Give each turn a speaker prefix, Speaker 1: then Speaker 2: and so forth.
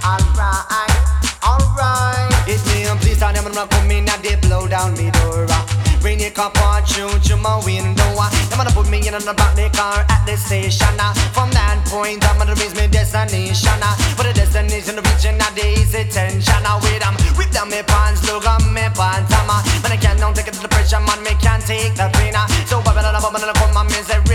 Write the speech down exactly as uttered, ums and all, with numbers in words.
Speaker 1: Alright, alright. It me and please tell them I'm not coming and they blow down me door. Bring your cup on through to my window. Them gonna put me in the back of the car at the station. From that point I'm gonna reach my destination. But the destination reaching at the easy tension. With them, whip down my pants, look on my pants. Man, I can't now take it to the pressure, man, me can't take the pain. So, but I'm gonna come and say